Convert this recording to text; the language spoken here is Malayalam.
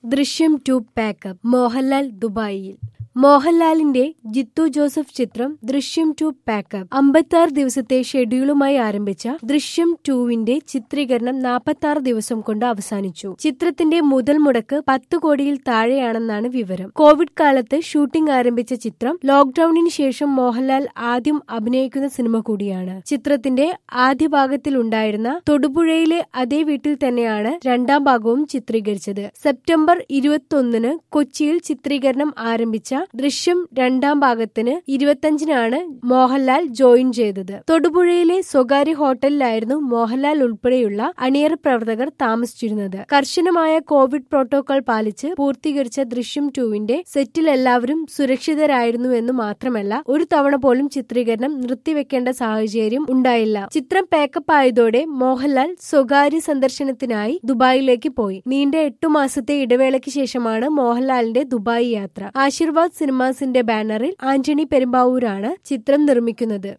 ദൃശ്യം 2 പാക്കപ്പ്. മോഹൻലാൽ ദുബായിയിൽ. മോഹൻലാലിന്റെ ജിത്തു ജോസഫ് ചിത്രം ദൃശ്യം 2 പാക്കപ്പ് 56 ദിവസത്തെ ഷെഡ്യൂളുമായി ആരംഭിച്ച ദൃശ്യം 2വിന്റെ ചിത്രീകരണം 46 ദിവസം കൊണ്ട് അവസാനിച്ചു. ചിത്രത്തിന്റെ മുതൽ മുടക്ക് 10 കോടിയിൽ താഴെയാണെന്നാണ് വിവരം. കോവിഡ് കാലത്ത് ഷൂട്ടിംഗ് ആരംഭിച്ച ചിത്രം ലോക്ഡൌണിന് ശേഷം മോഹൻലാൽ ആദ്യം അഭിനയിക്കുന്ന സിനിമ കൂടിയാണ്. ചിത്രത്തിന്റെ ആദ്യ ഭാഗത്തിലുണ്ടായിരുന്ന തൊടുപുഴയിലെ അതേ വീട്ടിൽ തന്നെയാണ് രണ്ടാം ഭാഗവും ചിത്രീകരിച്ചത്. സെപ്റ്റംബർ 21 കൊച്ചിയിൽ ചിത്രീകരണം ആരംഭിച്ച ദൃശ്യം രണ്ടാം ഭാഗത്തിന് 25-നാണ് മോഹൻലാൽ ജോയിൻ ചെയ്തത്. തൊടുപുഴയിലെ സ്വകാര്യ ഹോട്ടലിലായിരുന്നു മോഹൻലാൽ ഉൾപ്പെടെയുള്ള അണിയറ പ്രവർത്തകർ താമസിച്ചിരുന്നത്. കർശനമായ കോവിഡ് പ്രോട്ടോകോൾ പാലിച്ച് പൂർത്തീകരിച്ച ദൃശ്യം 2വിന്റെ സെറ്റിൽ എല്ലാവരും സുരക്ഷിതരായിരുന്നുവെന്നു മാത്രമല്ല, ഒരു തവണ പോലും ചിത്രീകരണം നിർത്തിവെക്കേണ്ട സാഹചര്യം ഉണ്ടായില്ല. ചിത്രം പാക്കപ്പ് ആയതോടെ മോഹൻലാൽ സ്വകാര്യ സന്ദർശനത്തിനായി ദുബായിലേക്ക് പോയി. നീണ്ട 8 മാസത്തെ ഇടവേളയ്ക്ക് ശേഷമാണ് മോഹൻലാലിന്റെ ദുബായ് യാത്ര. ആശീർവാദ് സിനിമാസിന്റെ ബാനറിൽ ആന്റണി പെരുമ്പാവൂരാണ് ചിത്രം നിർമ്മിക്കുന്നത്.